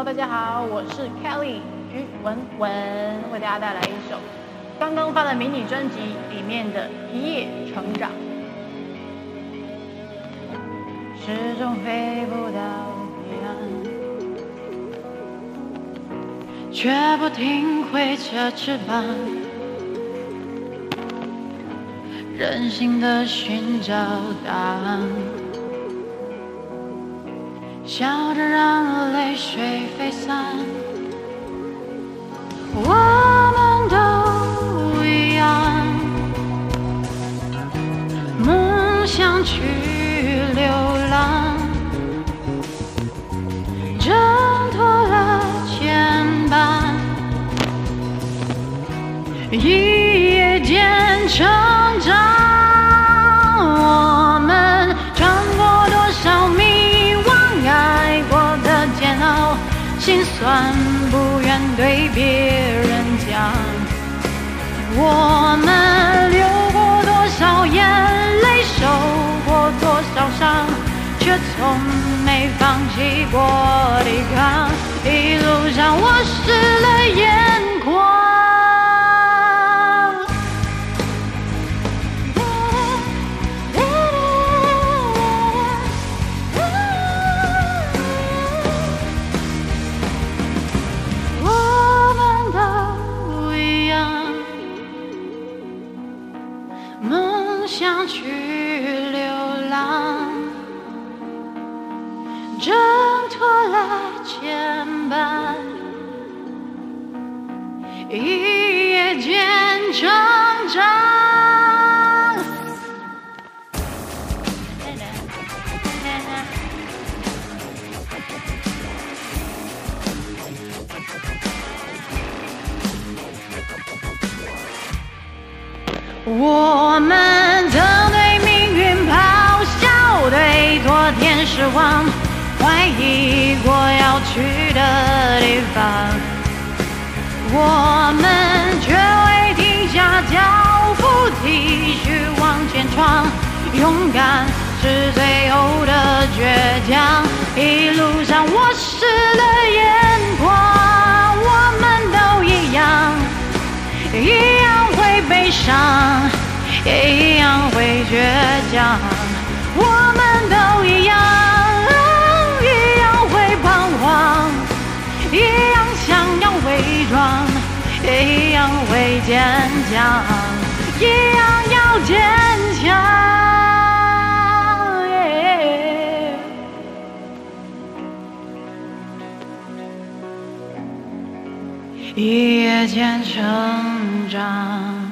大家好，我是 Kelly 于文文，为大家带来一首刚刚发的迷你专辑里面的《一夜成长》。始终飞不到彼岸，却不停挥着翅膀，任性的寻找答案，笑着让泪水飞散。我们都一样，梦想去流浪，挣脱了牵绊，一夜间成长。我们穿过多少迷惘，爱过的煎熬，心酸不愿对别人讲。我们流过多少眼泪，受过多少伤，却从没放弃过抵抗。一路上我湿了眼眶，我们都一样，梦想去流浪，挣脱了牵绊，一夜间成长。我们曾对命运咆哮，对昨天失望，怀疑过要去的地方。我们却未停下脚步，继续往前闯。勇敢是最后的倔强，一路上我湿了眼眶。我们都一样，一样会悲伤，一样会倔强。我们都一样，一样会彷徨，一样想要伪装，一样会坚强，一样要坚强。一夜间成长。